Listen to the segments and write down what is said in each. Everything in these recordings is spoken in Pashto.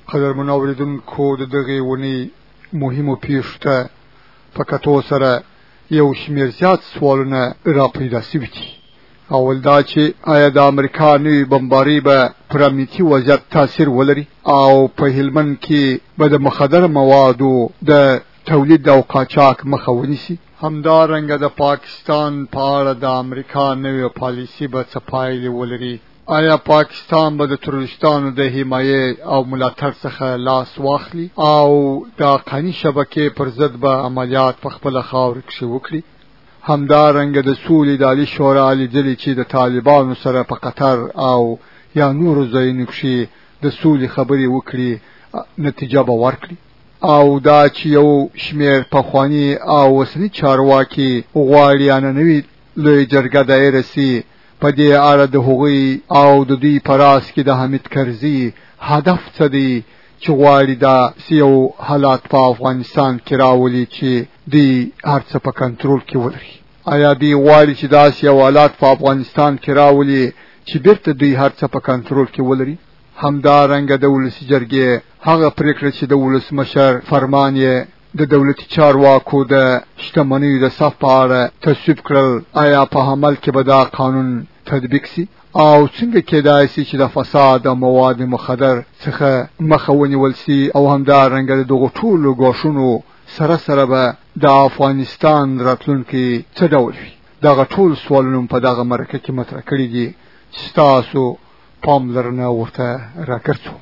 قدرمنو اوریدونکو د دغې ونې مهمو پیښو ته په کتو سره یو شمېر زیات سوالونه را پیدا سوي دي. اول دا چې آیا د امریکا نوې بمباري به پر امنیتي وضعیت تاثیر ولري او په هلمند کې به د مخدره موادو د تولید او قاچاق مخه ونیسي؟ همدارنګه د پاکستان په اړه د امریکا نوې پالیسي به څه پایلې ولري؟ آیا پاکستان به د تروریستانو د حمایې او ملاتړ څخه لاس واخلي او د حقاني شبکې پر ضد به عملیات په خپله خاوره کښې وکړي؟ همدارنګه د سولې د عالي شورا لیدلي چې د طالبانو سره په قطر او یا نورو ځایونو کښې د سولې خبرې وکړي، نتیجه به ورکړي. او دا چې یو شمېر پخواني او اوسني چارواکي غواړي نننوي لویه جرګه دایره سي، په دې اړه د هغوی او د دوی په راس کې د حامد کرزي هدف څه دی چې غواړي دا یو حالات په افغانستان کې راولي چې دوی هر څه په کنټرول کې ولري؟ آیا دوی غواړي چې داسې یو حالات په افغانستان کې راولي چې بیرته دوی هر څه په کنټرول کې ولري؟ همدارنګه د ولسي جرګې هغه پرېکړه چې د ولسمشر فرمان یې د دولتي چارواکو د شتمنیو د صف په اړه تصویب کړل، آیا په عمل کې به دا قانون تطبیق سي؟ او څنګه کېدای سي چې د فساد او مواد مخدر څخه مخه ونیول سي؟ او همدارنګه د دغو ټولو ګواښونو سره سره به د افغانستان راتلونکی څه ډول وي؟ دغه ټول سوالونه په دغه مرکه کې مطرح کړي دي چې ستاسو پاملرنه ورته راګرځو.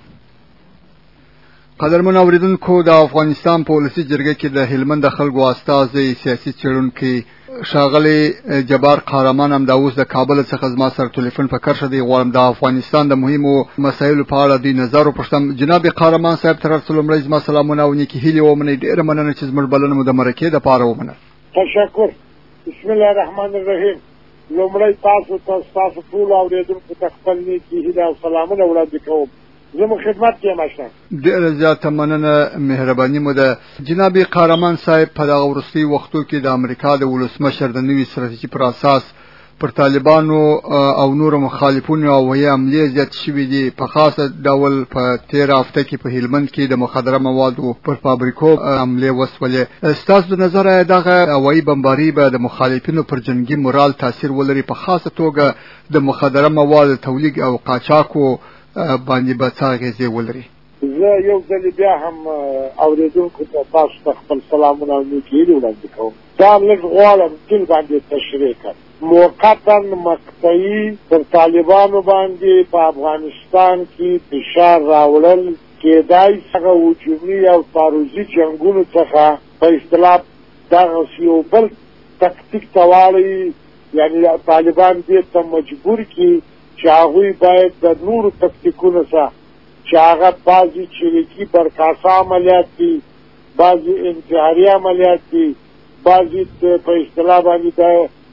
قدرمنو اوریدونکو، د افغانستان په ولسي جرګه کې د هلمند د خلکو استازی سیاسي څېړونکی ښاغلی جبار قهرمان هم دا اوس د کابل څخه زما سره ټلیفون په کرښه دی. غواړم د افغانستان د مهمو مسایلو په اړه دوی نظر وپوښتم. جناب قهرمان صاحب، تر هر څه لومړی زما سلامونه او نیکې هیلې ومنئ. ډېره مننه چې زموږ بلنه مو د مرکې دپاره ومنه. تشکر. بسم الله الرحمن الرحیم. لومړی تاسو ته ستاسو ټولو اورېدونکو ته خپل نیکې هیلې او سلامونه وړاندې کوم. زموږ خدمت کې یم اشنا. ډېره زیاته مننه، مهرباني مو ده. جناب قهرمان صاحب، په دغه وروستیو وختو کې د امریکا د ولسمشر د نوي ستراتیژي پر اساس پر طالبانو او نورو مخالفونو او هوایي حملې زیات شوي دي. په خاصه ډول په تېره هفته کې په هلمند کې د مخدره موادو پر فابریکو حملې وسولې. ستاسو د نظر آیا دغه هوایي بمباري به د مخالفینو پر جنګي مورال تاثیر ولري، په خاصه توګه د مخدره موادو تولید او قاچاقو باندې به څه اغېزې ولري؟ زه یو ځل بیا هم اورېدونکو ته تاسو ته خپل سلامونه او نیکې هیلې وړاندې کوم. دا لږ غواړم دل باندې تشریح کړم. موقتا مقطعي پر طالبانو باندې په افغانستان کې فشار راوړل کېدای څخه هجومي او تعرضي جنګونو څخه په اصطلاح دغه یو بل تکتیک ته واړوي، یعنې طالبان دې ته مجبور کړي چې هغوی باید د نورو تکتیکونو څخه چې هغه بعضې چریکي برکاسه عملیات دي، بعضې انتحاري عملیات دي، بعضې په اصطلاح باندې د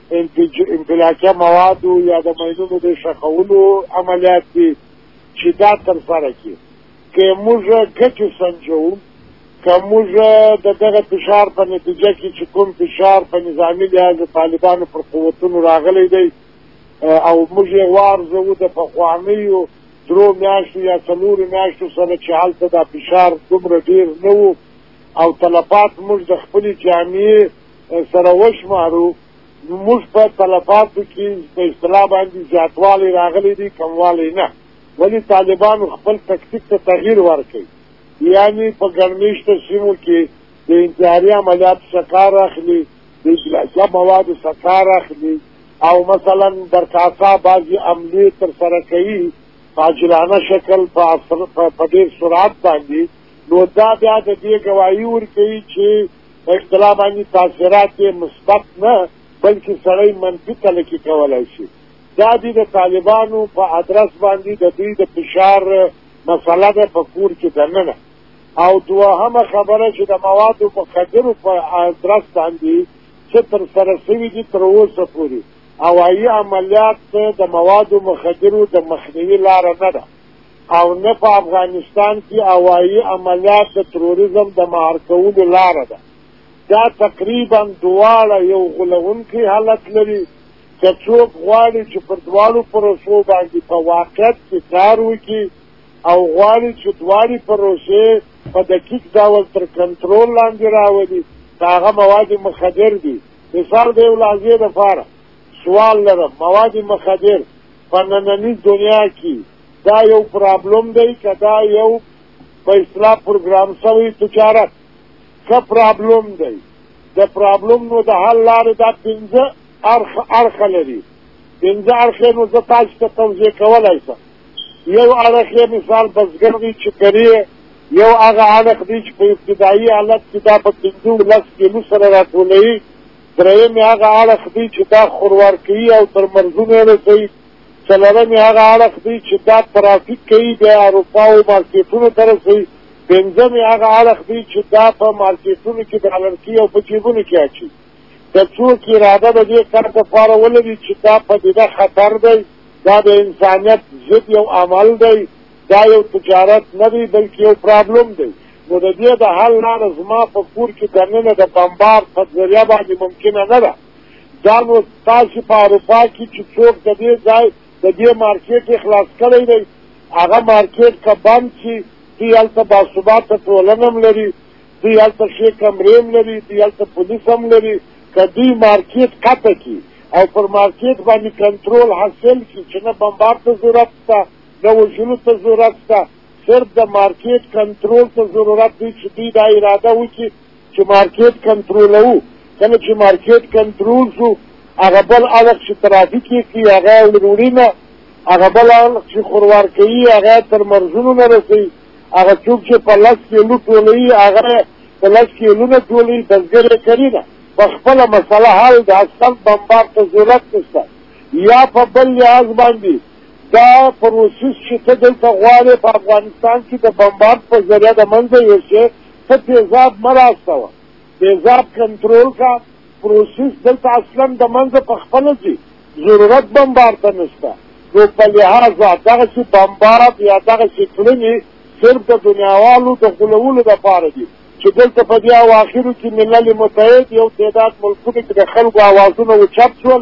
انفلاکه موادو یا د مینونو د ښخولو عملیات دي چې دا ترسره کړي. که موږ ګټې سنجوو، که موږ د دغه فشار په نتیجه کې چې کوم فشار په نظامي لحاظ د طالبانو پر قوتونو راغلی دی او موږ یې وارزوو د پخوانیو 3 میاشتو یا 4 میاشتو سره چې هلته دا فشار دومره ډېر نه و او تلفات موږ د خپلې جامعې سره وشمارو، موږ په تلفاتو کې په اصطلاح باندې زیاتوالی راغلی دی، کموالی نه. ولې طالبانو خپل تکتیک ته تغییر ورکوي، یعنې په ګڼمېشته سیمو کې د انتحاري عملیاتو څخه کار اخلي، د انفلاکه موادو څخه کار اخلي او مثلا برکاسه بعضې عملې ترسره کوي په عاجلانه شکل په ډېر سرعت باندې. نو دا بیا د دې ګواهي ورکوي چې په اصطلاح باندې تاثیرات یې مثبت نه بلکې سړی منفي تلقي کولی شي. دا دې د طالبانو په ادرس باندې د دوی د فشار مسله ده په کور کې دننه. او دوهمه خبره چې د موادو مخدرو په ادرس باندې څه ترسره شوي دي تر اوسه پورې هوایي عملیات د موادو مخدرو د مخنیوي لاره نه ده او نه په افغانستان کې هوایي عملیات د تروریزم د مهار کولو لاره ده. دا تقریبا دواړه یو غولونکی حالت لري که څوک غواړي چې پر دواړو پروسو باندې په واقعیت کې کار وکړي او غواړي چې دواړي پروسې په دقیق ډول تر کنټرول لاندې راولي هغه مواد مخدر دي. مثال د یو لحظې دپاره سوال لرم، مواد مخدر په ننني دنیا کې دا یو پرابلم دی که دا یو په اصطلاح پروګرام شوی تجارت؟ ښه پرابلم دی. د پرابلم نو د حل لارې دا پنځه اړخه لري. پنځه اړخې نو زه تاسو ته توضیح کولی شم. یو اړخ یې مثال بزګر دی چې کري، یو هغه اړخ دی چې په ابتدایي حالت کې دا په 15 کیلو سره راټولوي. درېیم یې هغه اړخ دی چې دا خوروار کوي او تر مرزونو رسوي. څلورم یې هغه اړخ دی چې دا ترافیک کوي بیا اروپا او مارکیټونو ته رسوي. پنځم یې هغه اړخ دی چې دا په مارکیټونو کې ډالر کوي او په جیبونو کې اچوي. که څوک اراده د دې کار دپاره ولري چې دا پدیده خطر دی، دا د انسانیت ضد یو عمل دی، دا یو تجارت نه دی بلکې یو پرابلم دی، نو د دې د حل لاره زما په کور کې دننه د بمبار په ذریعه باندې ممکنه نه ده. دا نو تاسو په اروپا کې چې څوک د دې ځای د دې مارکیټ خلاص کړی دی، هغه مارکیټ که بند شي، دوی هلته باثباته ټولنه هم لري، دوی هلته ښې کمرې هم لري، دوی هلته پولیس هم لري. که دوی مارکیټ قطع کړي او پر مارکیټ باندې کنټرول حاصل کړي چې نه بمبار ته ضرورت شته، نه وژلو ته ضرورت شته، صرف د مارکیټ کنټرول ته ضرورت دی چې دوی دا اراده وکړي چې مارکیټ کنټرولوو. کله چې مارکیټ کنټرول شو، هغه بل اړخ چې ترافیک یې کوي هغه وروړي نه، هغه بل اړخ چې خوروار کوي هغه تر مرزونو نه رسوي، هغه څوک چې په 10 کیلو ټولوي هغه په 10 کیلو نه ټولوي، بزګر یې کوي نه. په خپله مسله حل د اصل بمبار ته ضرورت نشته. یا په بل لحاظ باندې دا پروسس چې ته دلته غواړې په افغانستان کې د بمبار په ذریعه د منځه یوسې، ته تیزاب مه راستوه، تیزاب کنټرول کا. پروسس دلته اصلا د منځه په خپله ځي، ضرورت بمبار ته نشته. نو په لحاظه دغسې بمبارات یا دغسې کړنې صرف د دنیاوالو د غولولو دپاره دي چې دلته په دې اواخرو کې ملل متحد یو تعداد ملکونو کې د خلکو اوازونه اوچت شول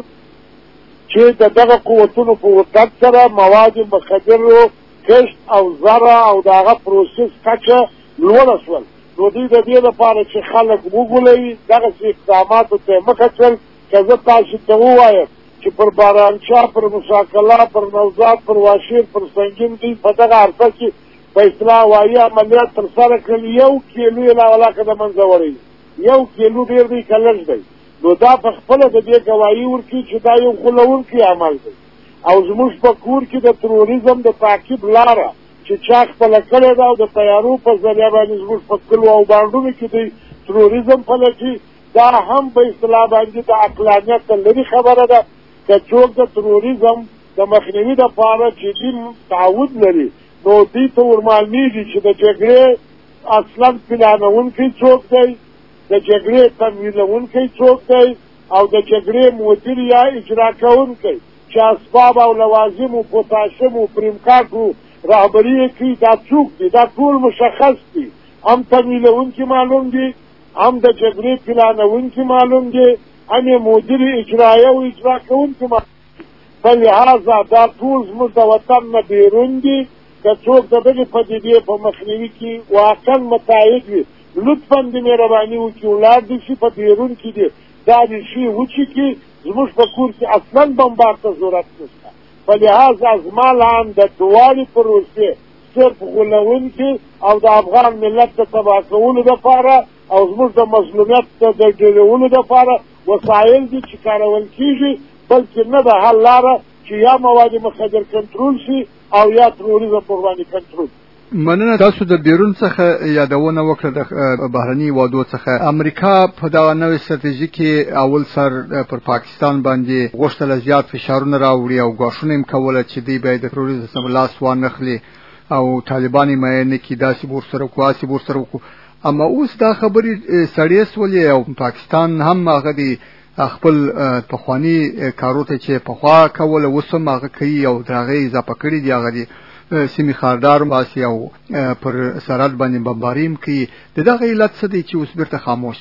چې د دغه قوتونو په وسط سره مواد مخدرو کشت او زرع او د هغه پروسس کچه لوړه شول. نو دوی د دې لپاره چې خلک وګولوي دغسې اقداماتو ته یې مخه کړل. که زه تاسو ته ووایم چې پر بارانشاه، پر مشاکله، پر نوزاد، پر واشیر، پر سنگین دوی په دغه عرصه کې په اصطلاح هوایي عملیات ترسره کړل، 1 کیلو یې لا ولاکه د منځه وړی، 1 کیلو ډېر دی که لږ دی. نو دا په خپله د دې ګواهي ورکوي چې دا یو غولونکی عمل دی. او زموږ په کور کې د تروریزم د تعقیب لاره چې چا خپله کړې ده او د تیارو په ذریعه باندې زموږ په کلو او بانډونو کې دوی تروریزم پلټي، دا هم په اصطلاح باندې د عقلانیت لرې خبره ده. که څوک د تروریزم د مخنیوي دپاره جدي تعهد لري، نو دوی ته ورمعلومیږي چې د جګړې اصلا پلانونکی څوک دی، د جګړې تمویلونکی څوک دی، او د جګړې مدیر یا اجرا کوونکی چې اسباب او لوازم او پوتاشم او پریمکاکو رهبري یې کوي، دا څوک دی؟ دا ټول مشخص دي. هم تمویلونکي معلوم دي، هم د جګړې پلانونکي معلوم دي، هم یې مدیر اجرایه او اجرا کوونکي معلوم دي. په لحاظه دا ټول زموږ د وطن نه بیرون دي. که څوک د دغې پدیدې په مخنیوي کې واقعا متعهد وي، لطفا د مهرباني وکړي ولاړ دي شي په بیرون کې دي دا ریښې وچیکي. زموږ په کور کې اصلا بمبار ته ضرورت نشته. په لحاظه زما لاندې د دواړې پروسې صرف غولونکي او د افغان ملت د تباه کولو دپاره او زموږ د مظلومیت د ډیرولو دپاره وسایل دي چې کارول کېږي، بلکې نه د حل لاره چې یا مواد مخدر کنټرول شي او یا تروریزم قرباني کنټرول. مننه. تاسو د بیرون څخه یادونه وکړه د بهرني وادو څخه. امریکا په دا نوې ستراتیژي کې اول سر پر پاکستان باندې غوښتل زیات فشارونه راوړي او غوښتنه یې کوله چې دوی باید د تروریزم لاس وانخلي او طالبان یې معنی کې داسې ورسره کواسي ورسره وکړو. اما اوس دا خبرې سړې سولې او پاکستان هم هغه دی خپل پخوانی کارو ته چې پخوا کوله اوس هم هغه کوي او دغه اضافه کړي دی. هغه دی سیمې خاردار باسي او پر سرحد باندې بمباریم کوي. دغه علت څه دی چې اوس بیرته خاموش؟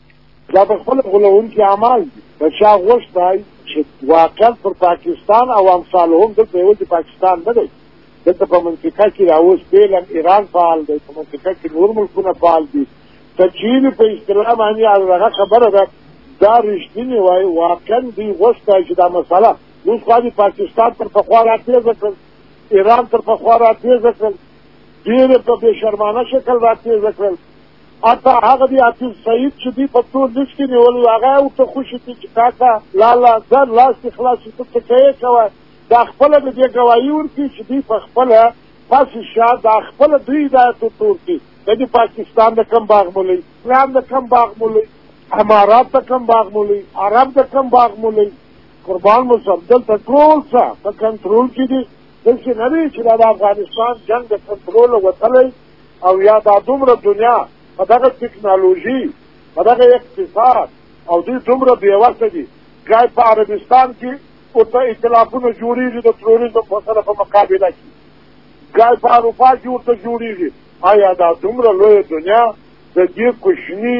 دا په خپل غولونکي عمل دی. د چا غوښتی چې واقعا پر پاکستان او امثالو هم دلته یوازې پاکستان نه دی، دلته په منطقه کې راوس فعلا ایران فعال دی، په منطقه کې نور ملکونه فعال دي. که چین په اصطلاح باندې هغه خبره ده دا رښتینې وایي، واقعا دوی غوښته چې دا مسله اوس خو د پاکستان تر پخوا راتېزه کړل، ایران تر پخوا راتېزه کړل، ډېرې په بې شرمانه شکل راتېزه کړل. حتی هغه دی حافظ سعید چې دوی په ټول لیست کې نیولي هغه یې ورته خوشي کړي چې کاکا لالا ځان لاس دې خلاص شي، ته څه کوې کوه. دا خپله د دې ګواهي ورکړي چې دوی په خپله پاسې شا دا خپله دوی هدایت ورته ورکړي. د پاکستان د کم باغ مولوي، اسلام د کم باغ مولوي، امارات د کم باغ مولوي، عرب د کم باغ مولوي، قربان مصب دلته ټول څه په کنټرول کې دي. دلته نه دی چې دا د افغانستان جنګ د کنټرول وتلی او یا دا دومره دنیا په دغه ټکنالوژي په دغه اقتصاد او دوی دومره بېوسه دي. ګای په عربستان کې ورته اختلافونه جوړېږي د تروریزم په سره په مقابله کې، ګای په اروپا کې ورته جوړېږي. آیا دا دومره لویه دنیا د دې کوچني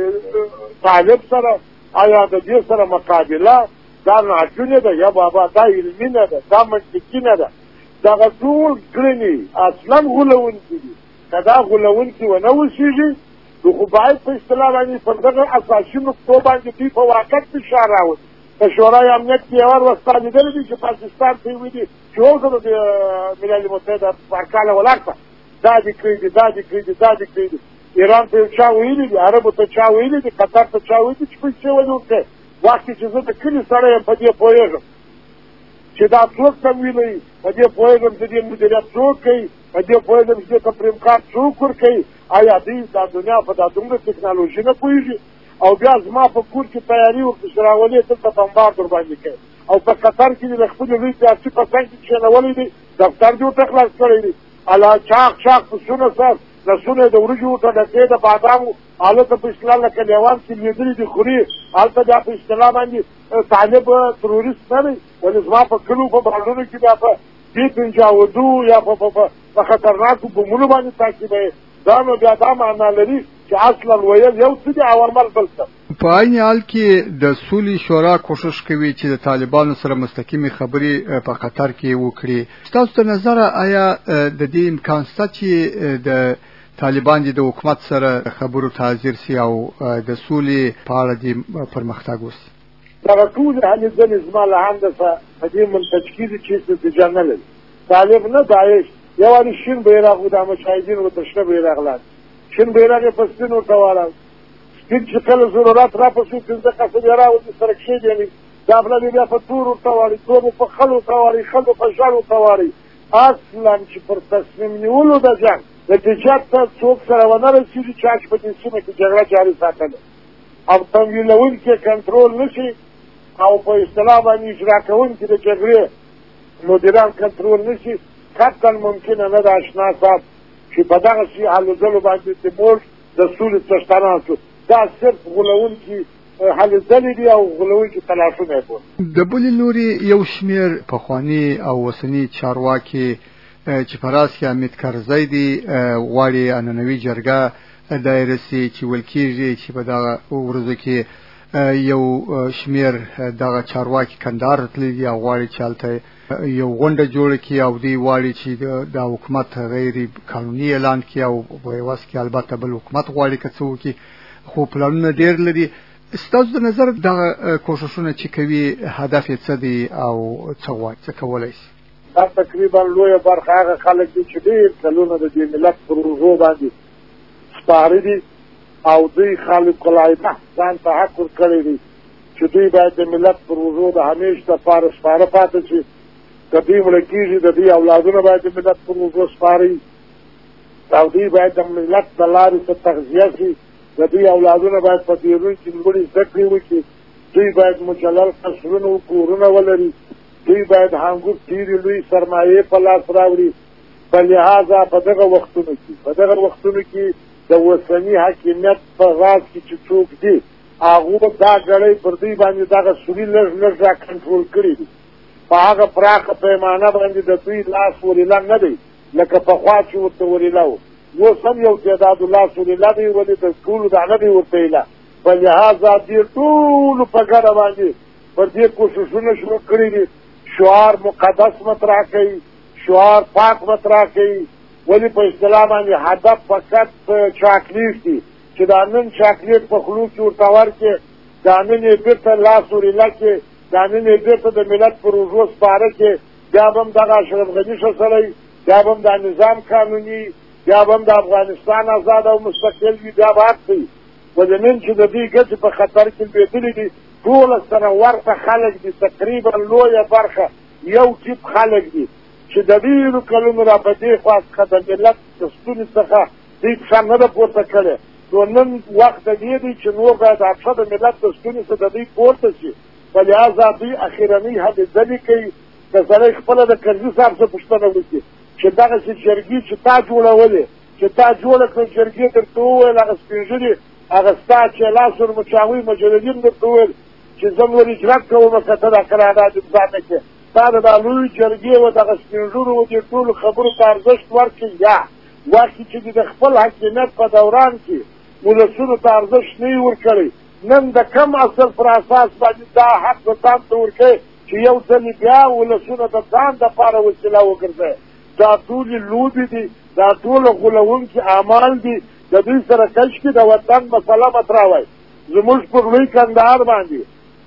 طالب سره آیا د دې سره مقابله دا ناجونې ده یا بابا دا علمي نه ده، دا منطقي نه ده. دغه ټول کړنې اصلا غولونکي دي. که دا غولونکي ونه اوسېږي نو خو باید په اصطلاح باندې پر دغه اساسي نقطو باندې دوی په واقعیت فشار راوړي. په شورای امنیت کې یوار وستا لیدلی دي چې پاکستان ته یې ویلي چې اوسه د ملل متحده پارکاله ولاړ شه، دا دې کړي دي، دا دې کړي دي، دا دې کړي دي. ایران ته یو چا ویلي دي، عربو ته چا ویلي دي، قطر ته چا ویلي دي چې پیسې ولې ورکړې. وخت چې زه د کلي سړی یم په دې پوهېږم چې دا څوک تمویلوي، په دې پوهېږم چې دې مدیریت څوک کوي، په دې پوهېږم چې دې سپریم کارت څوک ورکوي. آیا دوی دا دنیا په دا دومره ټکنالوژي نه پوهېږي؟ او بیا زما په کور کې تیاري ورپسې راولي دلته بمبارد ورباندې کوي. او په قطر کې دې د خپلې لوی سیاسي په څنګ کې کښېنولی دی، دفتر دې ورته خلاص کړی دی. الله چاق چاق پسونه سر لسونه د وریجو ورته ډکې د بادامو هلته په اصطلاح لکه لیوان چې لوېدلي دي خوري، هلته بیا په اصطلاح باندې طالب تروریست نه دی. ولې زما په کلو په بانډونو کې بیا په دې پنجاودو یا په خطرناکو بمونو باندې تعقیبوي. دا نو بیا دا معنا لري چې اصلا ویل یو څه دي او عمل بل څه. په عین حال کې د سولې شورا کوشش کوي چې د طالبانو سره مستقیمې خبرې په قطر کې وکړي. ستاسو تر نظره آیا د دې امکان شته چې د طالبان د حکومت سره خبرو ته حاضر سي او د سولې په اړه د پرمختګ وشي؟ دغه ټول هلې ځلې زما له هندسه په دې منتج کېږي چې نتیجه نه لري. طالب نه داعش یوازې شین بیرغ و دا مجاهدین ورته شنه بیرغ لاندې، شین بیرغ یې په سپین ورته واړو، سپین چې کله ضرورت را پسې پنځه قصب یې راوځي سرکښې دی دا بله بیا په تور ورته واړي، تور په خل ورته واړي، خل په ژړ ورته واړي. اصلا چې پر تصمیم نیولو د جنګ نتیجه ته څوک سره ونه رسېږي چا چې په دې سیمه کې جګړه جاري ساتله او تمویلونکي کنټرول نه شي او په اصطلاح باندې اجرا کوونکي د جګړې مدیران کنټرول نه شي، قطعا ممکنه نه ده اشنا صاحب چې په دغه شي هلو ځلو باندې د ملک د سولې څښتنان شو. دا صرف غولونکي هلې ځلې دي او غولونکي تلاشونه یې کول. د بلې لوري یو شمېر پخواني او اوسني چارواکي چې په راس کې حامد کرزی دی غواړي عنعنوي جرګه دایره سي چې ویل کېږي چې په دغه ورځو کې یو شمېر دغه چارواکي کندهار تللي دي او غواړي چې هلته یو غونډه جوړه کړي او دوی غواړي چې د حکومت غیر قانوني اعلان کړي او په عوض کې البته بل حکومت غواړي که څه وکړي، خو پلانونه ډېر لري. ستاسو د نظر دغه کوښښونه چې کوي هدف یې څه دی او څه غواړي څه کولی شي؟ دا تقریبا لویه برخه هغه خلک دي چې ډېر کلونه د دې ملت پر اوږو باندې سپاره دي او دوی خالق العبه ځان ته حق ورکړی دی چې دوی باید د ملت پر اوږو د همیش دپاره سپاره پاتې شي. که دوی مړه کېږي د دوی اولادونه باید د ملت پر اوږو سپاره وي او دوی باید د ملت د لارې څخه تغذیه شي، د دوی اولادونه باید په بیرون کې لوړې زده کړې وکړي، دوی باید مجلل قصرونه و کورونه ولري، دوی باید هنګور تیرې لوی سرمایې په لاس راوړي. په لحاظه په دغه وختونو کې د اوسني حاکمیت په راز کې چې څوک دي هغو به دا ګړۍ پر دوی باندې دغه سوري لږ لږ را کنټرول کړي دي. په هغه پراخه پیمانه باندې د دوی لاس وریله نه دی لکه پخوا چې ورته وریله و. اوس هم یو تعداد لاس وریله دی ولې د ټولو دا نه دی ورته ایله. په لحاظه دې ټولو په ګډه باندې پر دې کوښښونه شروع کړي دي. شعار مقدس مطرح کوي، شعار پاک مطرح کوي ولې په اصطلاح باندې هدف فقط چاکلیټ دی چې دا نن چاکلیټ په خولو کې ورته ورکړې دا نن یې بېرته لاس ورېله کړې دا نن یې بېرته د ملت په روژو سپاره کړې بیا به هم دغه اشرف غني ښه سړی بیا به هم دا نظام قانوني بیا به هم د افغانستان آزاد او مستقل وي بیا به حق کوي ولې نن چې د دې ګټې په خطر کې لوېدلي دي ټوله سره ورته خلک دي تقریبا لویه برخه یو ټیپ خلک دي چې د ډېرو کلونو را په دې خوا څخه د ملت د ستوني څخه دوی پښه نه ده پورته کړې نو نن وخت د دې دی چې نور باید پښه د ملت د ستوني څخه د دوی پورته شي په لحاظه دوی اخرنۍ هلې ځلې کوي که سړی خپله د کرزي صاحب څخه پوښتنه وکړي چې دغسې جرګې چې تا جوړولې چې تا جوړه کړه جرګې درته وویل هغه سپین ږیري هغه ستا چې لاس ورمچاوي مجلدین درته وویل چې زه نور اجرات کوم که ته دا قرارداد امضا نه کړې تا د دا لوی جرګې و دغه سپین ږیرو و دې ټولو خبرو ته ارزښت ورکړي یا وخت چې د خپل حاکمیت په دوران کې ولسونو ته ارزښت نه یې ورکړی نن د کم اصل پر اساس باندې دا حق به تام ته ورکوي چې یو ځلې بیا ولسونه د ځان دپاره وسیله وګرځوي دا ټولې لوبې دي دا ټوله غولونکي اعمال دي د دوی سره کشکې د وطن مسله مطرح وای زموږ پر لوی کندهار باندې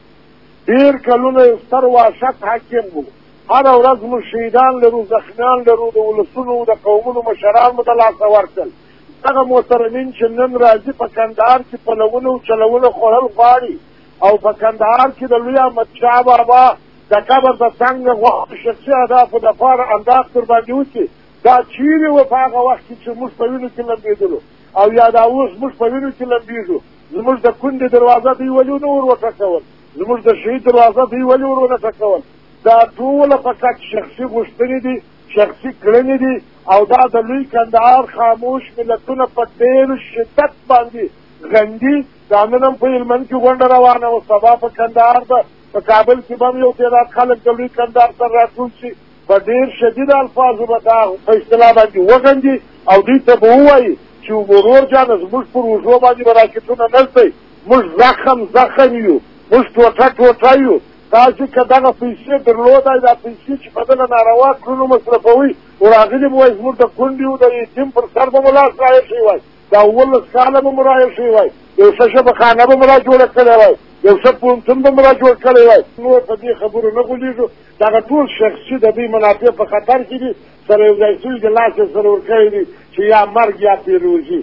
ډېر کلونه یو ستر وحشت حاکم و هره ورځ موږ شهیدان لرو زخمیان لرو د ولسونو د قومونو مشران مو د لاسه ورکړل دغه محترمین چې نن راځي په کندهار کې پلونه او چلونه خوړل غواړي او په کندهار کې د لوی احمدشاه بابا د قبر د څنګ غوښتو شخصي اهدافو دپاره انداز تر باندې وکړي دا چیرې و په هغه وخت کې چې موږ په وینو کې لمبېدلو او یا دا اوس موږ په وینو کې لمبېږو زموږ د کونډې دروازه دوی ولې نه ور وټکول زموږ د شهید دروازه دوی ولې ور ونه ټکول دا ټوله فقط شخصي غوښتنې دي شخصي کړنې دي او دا د لوی کندهار خاموش ملتونه په ډېر شدت باندې غندي دا نن هم په هلمند کې غونډه روانه وه سبا په کندهار ده په کابل کې به هم یو تعداد خلک د لوی کندهار سره راټول شي په ډېر شدید الفاظو به دا په اصطلاح باندې وغندي او دوی ته به ووایي چې ورور جانه زموږ پر اوږو باندې به راکټونه نږدئ موږ زخم یو موږ ټوټه یو تاسو که دغه پیسې درلودای دا پیسې چې په دغه ناروا کړنو مصرفوي او راغلي به وایي زموږ د کونډې او د یتیم پر سر به مو لاس رایښی وای دا 18 کاله به مو رایښی وای یو څه شبخانه به مو را جوړه کړې وای یو څه پوهنتون به مو را جوړ کړی وای نور په دې خبرو نه غولېږو دغه ټول شخصي د دوی منافع په خطر کې دي سره یو ځای سوي د لاس یې سره ورکړی دي چې یا مرګ یا پیروزي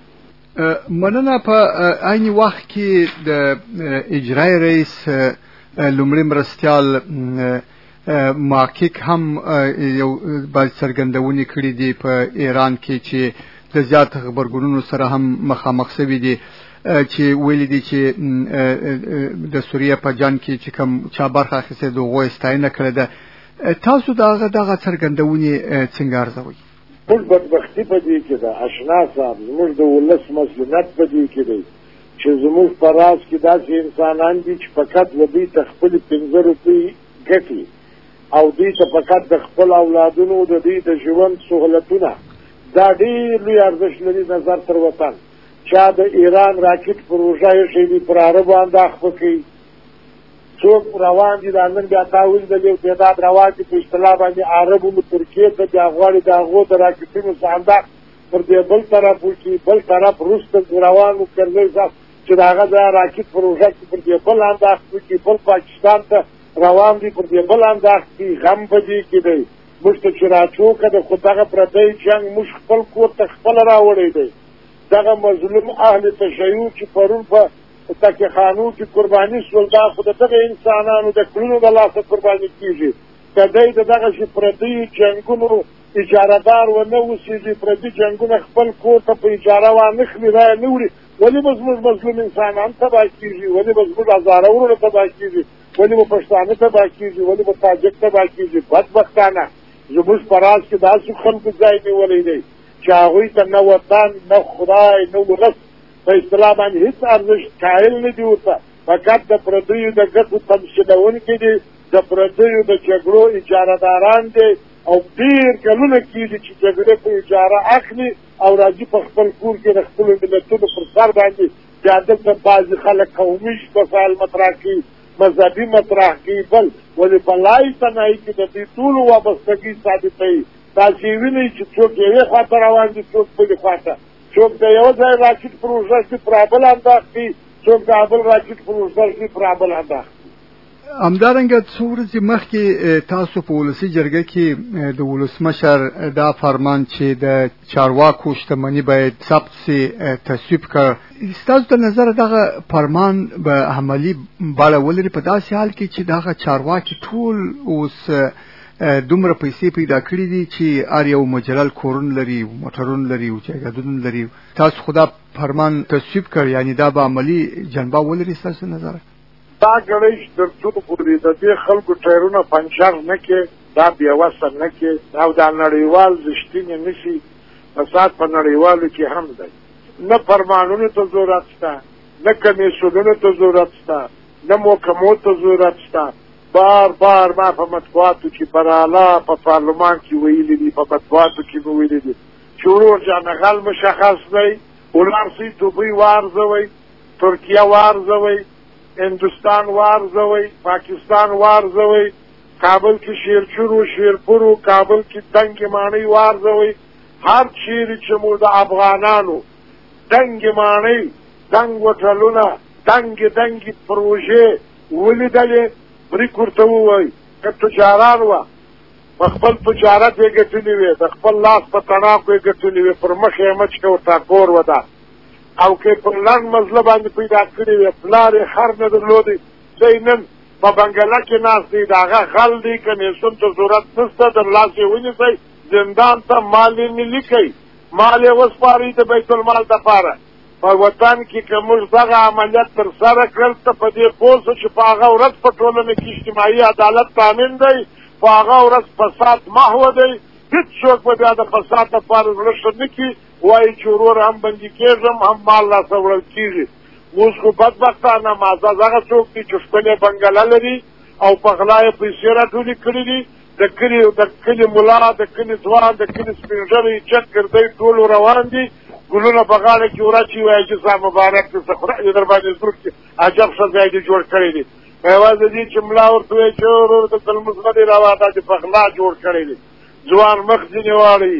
مننه په عین وخت کې د اجرای رئیس لومړی مرستیال محقق هم یو باید څرګندونې کړي دي په ایران کې چې د زیات خبرګونونو سره هم مخامخ شوي دي چې ویلي دي چې د سوریه په جنګ کې چې کوم چا برخه اخیستې د هغوی ستاینه کړې ده تاسو دغه څرګندونې څنګه ارزوئ موږ بدبختي په دې کې ده اشنا صاحب زموږ د ولس مسؤلیت په دې کې دی چې زموږ په راز کې داسې انسانان دي چې فقط و دوی ته خپلې 15 روپۍ ګټي او دوی ته فقط د خپل اولادونو د دوی د ژوند سهولتونه دا ډېر لوی ارزښت لري نظر تر وطن چا د ایران راکټ پروژه ایښی دي پر عربو انداخ کوي څوک روان دي دا نن بیا تا ولیدل یو تعداد روان دي په اصطلاح باندې عربو مو ترکیې ته بیا غواړي د هغو د راکټونو څخه انداخ پر دې بل طرف وکړي بل طرف وروسته روان و کرزی صاحب چې د هغه د راکټ پروژه کې پر دې بل انداخ وکړي بل پاکستان ته روان دي پر دې بل انداخ کړي غم په دې کې دی موږ ته چې راچوکه د خو دغه پردی جنګ موږ خپل کور ته خپله راوړی دی دغه مظلوم اهل تشیع چې پرون په تکې خانو کې قرباني شول دا خو د دغه انسانانو د کړنو د لاسه قرباني کېږي که دی د دغسې پردیو جنګونو اجارهدار ونه اوسېږي پردي جنګونه خپل کور ته په اجاره وانخلي رایه نه وړي ولې به زموږ مظلوم انسانان تباه کېږي ولې به زموږ هزاره وروڼه تباه کېږي ولې به پښتانه تباه کېږي ولې به تاجک تباه کېږي بدبختانه زموږ په راز کې داسې خلکو ځای نیولی دی چې هغوی ته نه وطن نه خدای نه ولس په اصطلاح باندې هېڅ ارزښت قایل نه دي ورته فقط د پردیو د ګټو تمثیلونکي دي د پردیو د جګړو اجارهداران دي او ډېر کلونه کېږي چې جګړې په اجاره اخلي او راځي په خپل کور کې د خپلو ملتونو پر سر باندې بیا دلته بعضې خلک قومي مسایل مطرح کوي مذهبي مطرح کوي بل ولې په لای تنهایي کې د دې ټولو وابستګي ثابتوي دا چې ویني چې څوک یوې خواته روان دي څوک بلې خواته څوک د یو ځای راکټ پروژه کې پر بل انداز دي څوک د بل راکټ پروژه کې پر بل انداز همدارنګه څو ورځې مخکې تاسو په ولسي جرګه کې د ولسمشر دا فرمان چې د چارواکو شتمني باید ثبت سي تصویب کړ ستاسو د نظر دغه فرمان به عملی بڼه ولري په داسې حال کې چې دغه چارواکي ټول اوس دومره پیسې پیدا کړې دي چې هر یو مجلل کورون لري موټرون لري او جایدادونه لري تاسو خدا فرمان تصویب کړ یعنی دا به عملی جنبه ولري ستاسو نظر دا ګړی تر څو پورې د دې خلکو ټایرونه پنچر نه کې دا بیا وسه نه کې او دا نړیوال رښتینی نشي فساد په نړیوالو کې هم دی نه فرمانونو ته ضرورت شته نه کمیسیونونو ته ضرورت شته نه محکمو ته ضرورت شته بار بار ما په مطبوعاتو کې براله په پارلمان کې ویلي دي په مطبوعاتو کې مې ویلي دي چې ورور جانغل مشخص دی ولارسي دوبۍ وارزوي ترکیه وارزوي هندوستان وارزوي پاکستان وارزوي کابل کې شیرچورو شیرپورو کابل کې دنګ مانی وارزوي هر چیرې چې موږ د افغانانو دنګ مانی دنګ وټلونه دنګ پروژې ولیدلې بریک ورته ووایي که تجاران وه په خپل تجارت یې ګټلې وې د خپل لاس په تڼاکو یې ګټلې وې پر مخ یې مچ که ورته کور وده او که پر لنډ مزله باندې پیدا کړې وې پلار یې خر نه درلودی دی نن په بنګله کې ناست دی د هغه غل دی کمیسیون ته ضرورت نشته در لاس یې ونیسئ زندان ته مال یې ملي کوي مال یې وسپارئ د بیت المال دپاره په وطن کې که موږ دغه عملیات ترسره کړل ته په دې پوه شو چې په هغه ورځ په ټولنه کې اجتماعي عدالت تامین دی په هغه ورځ فساد محو دی هېڅوک به بیا د فساد لپاره زړه ښه نه کړي وایي چې ورور هم بندي کېږم هم مال لاسه وړل کېږي اوس خو بدبختانه معزز هغه څوک دي چې ښکلې بنګله لري او په غلا یې پیسې راټولې کړي دي د کلي ملا د کلي ځوان د کلي سپین ږیری چک ګردی ټول روان دي ګلونه په غاړه کې وراچي وایي چې ستا مبارک دې څه خدای دې در باندې زور کړي عجب ښه ځای دې جوړ کړی دی یوازې دې چې ملا ورته وایي چې ورور دلته لمونځ نه دی راوړه دا دې په غلا جوړ کړی دی ځوان مخ ځینې واړوي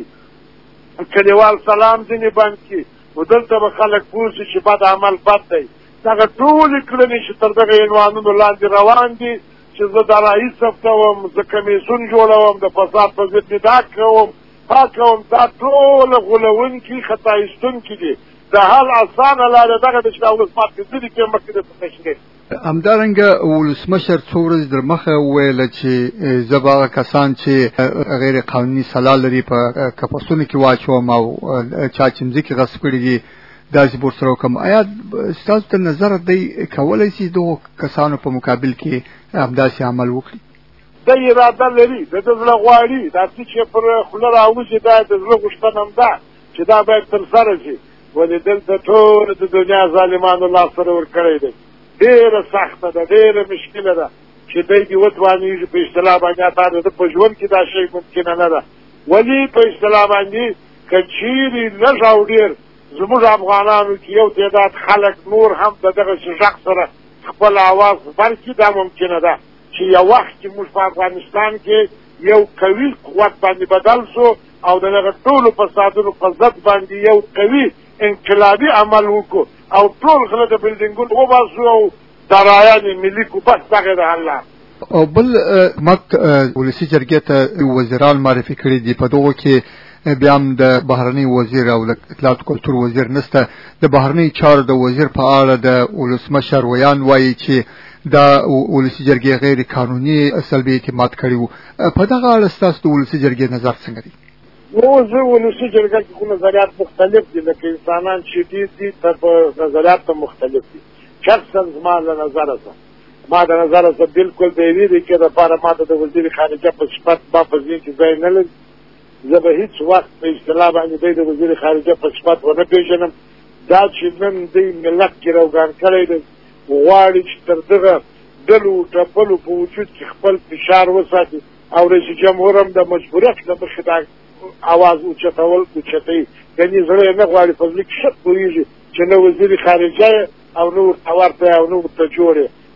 کلیوال سلام ځینې بند کړي نو دلته به خلک پوه شي چې بد عمل بد دی دغه ټولې کړنې چې تر دغه عنوانونو لاندې روان دي چې زه د رئیس صف کوم زه کمیسیون جوړوم د فساد په ضد ندا کوم کوم دا ټول غولونکي خطا ایستونکي دي د حل اسانه لاره دغه د چې د ولسمات ځینې کې مخکې د تشریح همدارنګه ولسمشر څو ورځې در مخه وویله چې زه به هغه کسان چې غیر قانوني سلا لري په کپسونو کې واچوم او چا چې مځکې غصب کړي دي داسې به ورسره وکړم آیا ستاسو تر نظر دی کولی شي دغو کسانو په مقابل کې همداسې عمل وکړي د اراده لري د زړه غواړي دا چې پر خوله راوځي دا د زړه غوښتنه هم ده چې دا باید ترسره شي ولې دلته ټول د دنیا ظالمانو لاس سره ورکړی دی ډېره سخته ده ډېره مشکله ده چې دی دې وتوانېږي په اصطلاح باندې تا د په ژوند کې دا شی ممکنه نه ده ولې په اصطلاح باندې که چیرې لږ او ډېر زموږ افغانانو کې یو تعداد خلک نور هم د دغه غږ سره خپل اواز بلکې دا ممکنه ده چې یو وخت کې موږ په افغانستان کې یو قوي قوت باندې بدل شو او د دغه ټولو فسادونو په ضد باندې یو قوي انقلابي عمل وکړو او ټول خلک د بلډینګونو وباسو او دارایان ملي کو بس دغه د الله او بل مک ولسي جرګې ته وزیران معرفي کړي دي په دغو کې بیا هم د بهرني وزیر او د اطلاعات کلتور وزیر نسته د بهرني چارو د وزیر په اړه د ولسمشر ویان وایي چې دا ولسي جرګې غیر قانوني سلبي اعتماد کړي وو په دغه اړه ستاسو د ولسي جرګې نظر څنګه دی نو زه ولسي جرګه کې کوم نظریات مختلف دي لکه انسانان چې دي په نظریات مختلف دي شخصا زما له نظره ما د نظره څخه بالکل د یوې کې د لپاره ما د وزیر خارجه په صفت ما په ځین کې ځای نه لري زه به هیڅ وخت په اصطلاح باندې د وزیر خارجه په صفت ونه پیژنم دا چې نن دی ملت کې روغان کړی دی غواړي چې تر دغه ډلو ټپلو په وجود کې خپل فشار وساتي او رئیس جمهور هم د مجبوریت له مخې دا اواز اوچتوي یعنې زړه یې نه غواړي په زړه کې ښه پوهېږي چې نه وزیر خارجه او نه ورته ورته او نه ورته جوړ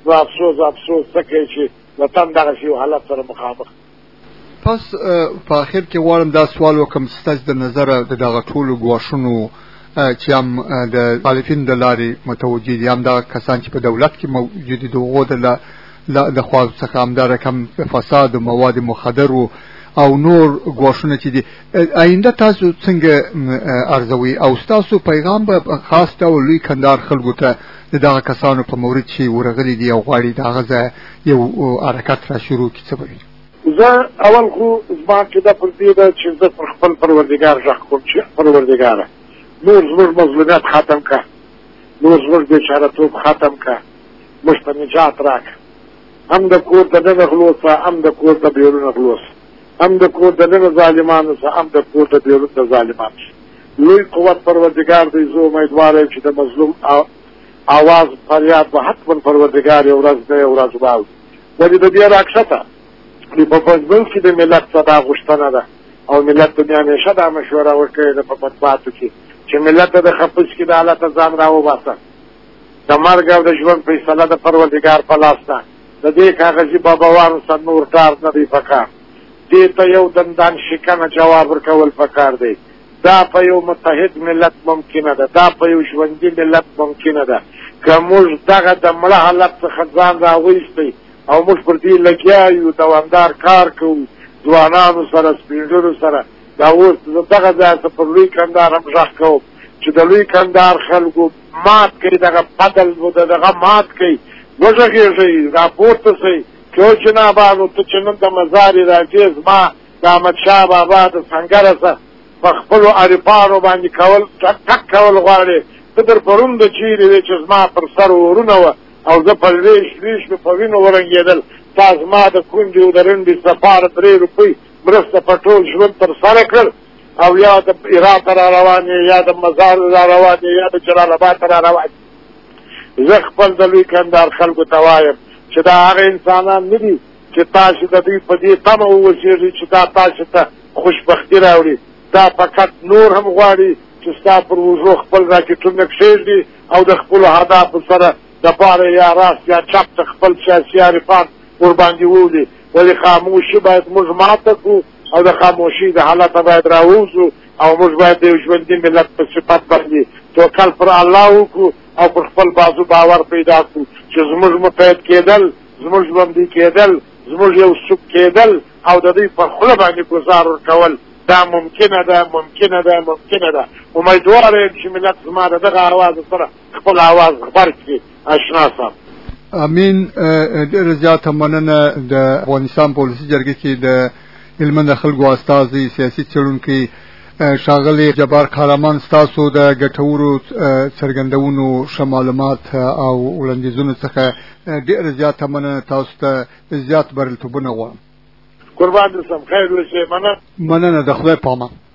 نو افسوس څه کوي چې وطن دغسې یو حالت سره مخامخ. پس په اخر کې غواړم دا سوال وکړم ستاسو د نظره د دغه ټولو ګواښونو چې هم د مخالفین د لارې متوجه دي، هم دغه کسان چې په دولت کې موجود دي، د هغو د خوا څخه همداره کم فساد و مواد مخدر او نور ګواښونه چې دي، آینده تاسو څنګه ارزوي او ستاسو پیغام به خاص ډول لوی کندهار خلکو ته د دغه کسانو په مورد چې ورغلي دي او غواړي د هغه ځای یو حرکت را شروع کړي څه به وي؟ زه اول خو زما عقیده پر دې ده چې زه پر خپل پروردګار غږ کوم چې پروردګاره نور زموږ مظلومیت ختم که، نور زموږ بېچارهتوب ختم که، موږ ته نجات راکړه، هم د کور د دننه غلو څه، هم د کور د بیرونه غلو څه، هم د کور د دننه ظالمانو څه، هم د کور د بیرون د ظالمانو څه. لوی قوت پروردګار دی. زه امیدوار یم چې د مظلوم آواز فریاد به حتما پروردګار یو ورځ نه یو ورځ واوري. ولې د دې راکښته په فیسبوک کې د ملت څه دا غوښتنه ده او ملت ته مې همیشه دا مشوره ورکړې ده په مطبوعاتو کې چې ملت ته د خپش کې د حالته ځان راوباسه. د مرګ او د ژوند فیصله د پروردګار په لاس ده. د دې کاغذي باباوانو سره نور کار نه دی پکار. دې ته یو دندان شکنه جواب ورکول پکار دی. دا په یو متحد ملت ممکنه ده، دا په یو ژوندي ملت ممکنه ده. که موږ دغه د مړه حالت څخه ځان راویستی او موږ پر دې لګیا یو، دوامدار کار کوو، ځوانانو سره سپین سره، دا اوس دغه ځای ته پر لوی کندهار هم غږ کوم چې د لوی کندهار خلکو مات کوي، دغه بدل دغه مات کوي، وغږېږئ، راپورته سئ چې او جنابانو ته چې نن د مزارې راځې زما د احمدشاه بابا د سنګره څه په خپلو عارفانو باندې کول ټک کول غواړې، ته در پرون د چیرې وې چې زما پر سر ورونه وه او زه په ریش مې په وینو ورنګېدل، تا زما د کونډې او د رنډې سپاره 3 روپۍ مرسته په ټول ژوند تر سره کړ، او یا د هرات را روان یې، یا د مزار را روان یې، یا د جلال آباد را روان یې. زه خپل د لوی کندهار خلکو ته وایم چې دا هغه انسانان نه دي چې تاسو د دوی په دې تمه واوسېږئ چې دا تاسو ته خوشبختي راوړي. دا فقط نور هم غواړي چې ستا پر وژو خپل راکټونه کښېږدي او د خپلو اهدافو سره دپاره یا راست یا چپ ته خپل سیاسي عارفان ورباندې وولي. ولې خاموشي باید موږ ماته کړو او د خاموشي د حالته باید راووځو او موږ باید د یو ژوندي ملت په صفت باندې توکل پر الله وکړو او پر خپل بازو باور پیدا کړو چې زموږ متحد کېدل، زموږ ژوندي کېدل، زموږ یو څوک کېدل او د دوی پر خوله باندې ګزار ورکول دا ممکنه ده. امیدوار یم چې ملت زما د دغه اواز سره خپل اواز خبر کړي. اشنا صاحب امین. ډېره زیاته مننه. د افغانستان په ولسي جرګې کې د هلمند د خلکو استازي سیاسي څېړونکي ښاغلی جبار قهرمان، ستاسو د ګټورو څرګندونو ښه معلومات او وړاندیزونو څخه ډېره زیاته مننه. تاسو ته زیات بریالیتوبونه غواړم. قربان دې شم. خیر وشي. مننه. د خدای په امان.